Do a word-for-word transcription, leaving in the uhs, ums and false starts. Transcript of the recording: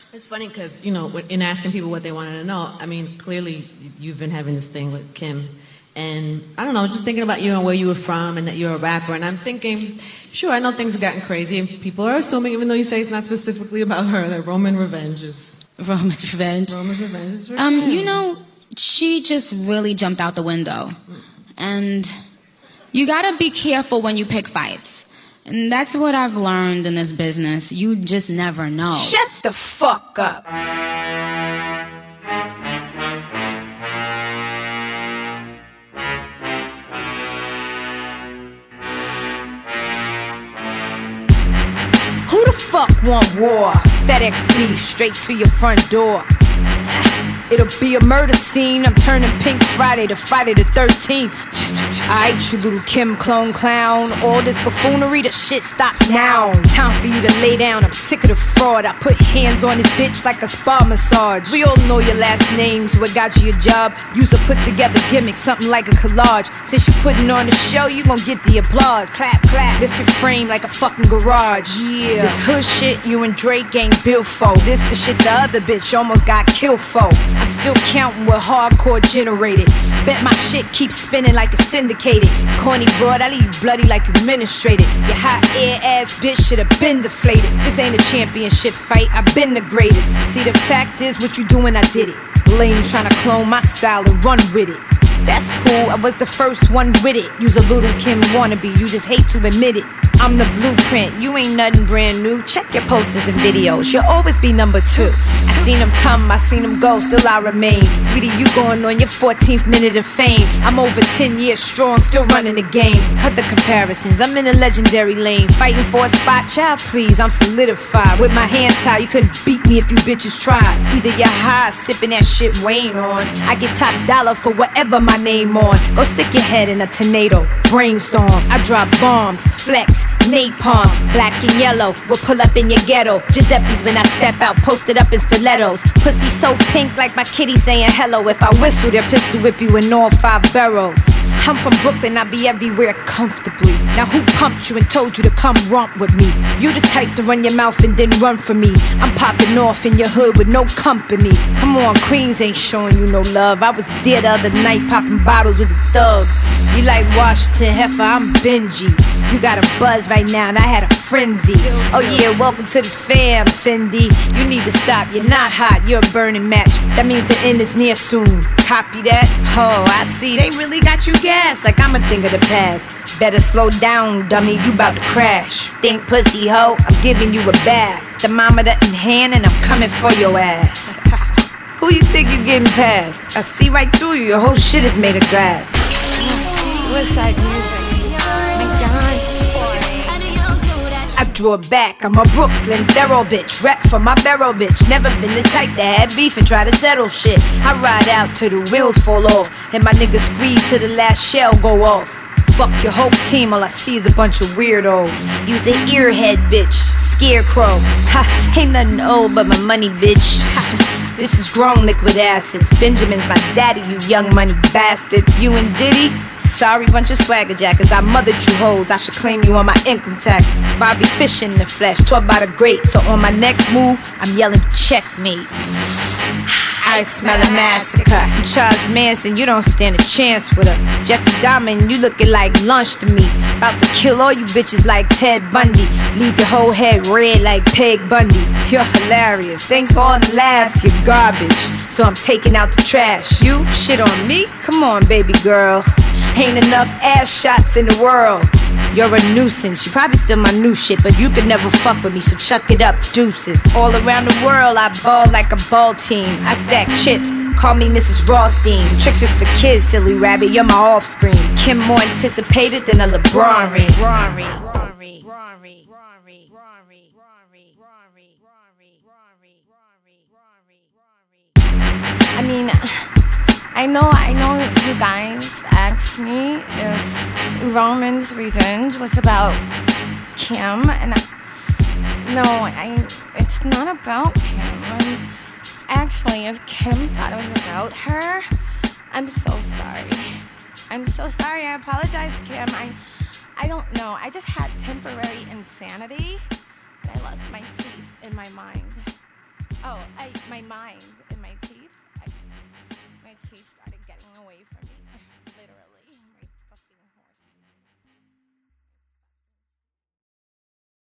It's funny because, you know, in asking people what they wanted to know, I mean, clearly you've been having this thing with Kim. And I don't know, I was just thinking about you and where you were from and that you're a rapper. And I'm thinking, sure, I know things have gotten crazy. And people are assuming, even though you say it's not specifically about her, that Roman Revenge is... Roman's Revenge. Roman's Revenge is for Um, Kim. you know, she just really jumped out the window. And you gotta be careful when you pick fights. And that's what I've learned in this business. You just never know. Shut the fuck up. Who the fuck want war? FedEx beef straight to your front door. It'll be a murder scene. I'm turning Pink Friday to Friday the thirteenth. Alright, you little Kim clone clown. All this buffoonery, the shit stops now. Time for you to lay down. I'm sick of the fraud. I put hands on this bitch like a spa massage. We all know your last names. What got you your job? Use a put together gimmick, something like a collage. Since you putting on the show, you gon' get the applause. Clap, clap. Lift your frame like a fucking garage. Yeah. This hood shit you and Drake ain't built for. This the shit the other bitch almost got killed for. I'm still counting what hardcore generated. Bet my shit keeps spinning like it's syndicated. Corny broad, I leave you bloody like you administrated. Your hot air ass bitch should have been deflated. This ain't a championship fight, I've been the greatest. See, the fact is, what you doing, I did it. Lame trying to clone my style and run with it. That's cool, I was the first one with it. You's a little Kim wannabe, you just hate to admit it. I'm the blueprint, you ain't nothing brand new. Check your posters and videos, you'll always be number two. I seen them come, I seen them go, still I remain. Sweetie, you going on your fourteenth minute of fame. I'm over ten years strong, still running the game. Cut the comparisons, I'm in a legendary lane. Fighting for a spot, child, please, I'm solidified. With my hands tied, you couldn't beat me if you bitches tried. Either you're high, sipping that shit Wayne on. I get top dollar for whatever my name on. Go stick your head in a tornado, brainstorm. I drop bombs, flex, napalm, black and yellow. We'll pull up in your ghetto. Giuseppe's when I step out, posted up in stilettos. Pussy so pink like my kitty saying hello. If I whistle, they'll pistol whip you in all five barrels. I'm from Brooklyn, I be everywhere comfortably. Now who pumped you and told you to come romp with me? You the type to run your mouth and then run from me. I'm popping off in your hood with no company. Come on, Queens ain't showing you no love. I was there the other night popping bottles with the thugs. You like Washington Heifer, I'm Benji. You got a buzz right now and I had a frenzy. Oh yeah, welcome to the fam, Fendi. You need to stop, you're not hot, you're a burning match. That means the end is near soon. Copy that? Oh, I see, they really got you gas like I'm a thing of the past. Better slow down, dummy, you about to crash. Stink pussy hoe, I'm giving you a bath. Thermometer in hand and I'm coming for your ass. Who you think you getting past? I see right through you, your whole shit is made of glass. What's that music? I draw back, I'm a Brooklyn thorough bitch. Rap for my barrel bitch. Never been the type to have beef and try to settle shit. I ride out till the wheels fall off and my niggas squeeze till the last shell go off. Fuck your whole team, all I see is a bunch of weirdos. Use the earhead bitch, scarecrow. Ha, ain't nothing old but my money bitch. Ha, this is grown liquid assets. Benjamin's my daddy, you young money bastards. You and Diddy? Sorry, bunch of swagger jackers. I mothered you hoes, I should claim you on my income tax. Bobby Fish in the flesh, taught by the great. So on my next move, I'm yelling checkmate. I smell a massacre. And Charles Manson, you don't stand a chance with her. Jeffrey Dahmer, you looking like lunch to me. About to kill all you bitches like Ted Bundy. Leave your whole head red like Peg Bundy. You're hilarious, thanks for all the laughs, you're garbage. So I'm taking out the trash. You shit on me? Come on, baby girl. Ain't enough ass shots in the world. You're a nuisance, you probably still my new shit, but you could never fuck with me, so chuck it up, deuces. All around the world, I ball like a ball team. I stack chips, call me Missus Rothstein. Tricks is for kids, silly rabbit, you're my offspring. Kim more anticipated than a LeBron ring. I mean, I know, I know you guys asked me if Roman's Revenge was about Kim, and I, no, I, it's not about Kim. I'm, actually, if Kim thought it was about her, I'm so sorry. I'm so sorry. I apologize, Kim. I, I don't know. I just had temporary insanity, and I lost my teeth in my mind. Oh, I, my mind.